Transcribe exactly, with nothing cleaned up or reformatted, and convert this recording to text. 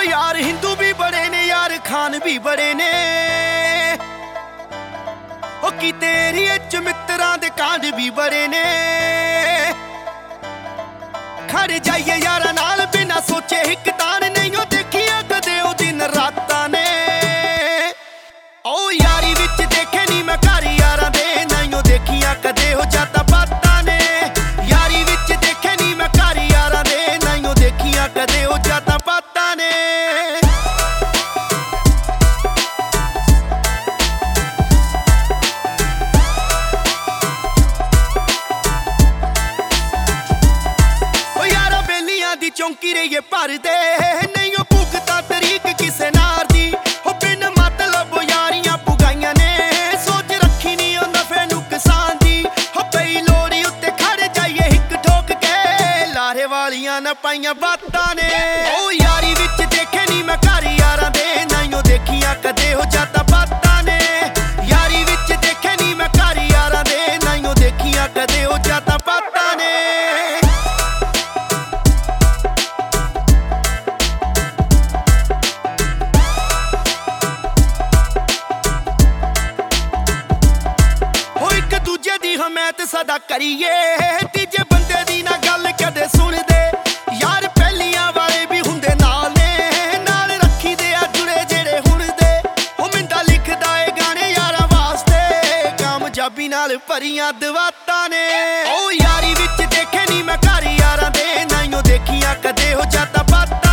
यार हिंदू भी बड़े ने यार खान भी बड़े ने ओ की तेरी च मित्रां दे कांड भी बड़े ने खड़ जाइए यारा नाल बिना सोचे हिक तान नहीं ओ देखिया कदे ओ दिन रातां ने ओ यारी विच देखे नी मैं घर यारां दे नहीं ओ देखिया कदे हो जाता बातां ने यारी विच देखे नी मैं घर यारां दे नहीं ओ देखिया कदे हो जाता बातां ने चौंकी रहिए भर दे नहीं ओ भुगता तरीक किसे नार दी ओ बिन मतलब यारियां पुगाइयां ने सोच रखी नहीं ओ नफे नुकसान दी ओ पई लोड़ी उत्ते खड़ जाइए हिक ठोक के लारे वालियां ना पाइयां बातां ने ओ यारी विच देखे नहीं मैं घर यारां दे नहीं ओ देखियां कदे हो जाता बातां ने यारी विच देखे नहीं मैं घर यारां दे नहीं ओ देखियां कदे हो जाता बातां ने हमें सदा करिए तीजे बंदे दी ना गल कदे सुन दे यार पहलियां वाले भी हुंदे नाल ने नाल रखी दे आ जुड़े जेड़े हुण दे ओ मिंदा लिखदा ए गाने यारां वास्ते कामयाबी नाल भरियां दवातां ने ओ यारी विच देखे नी मैं घर यारां दे नहीं ओ देखियां कदे हो जाता बातां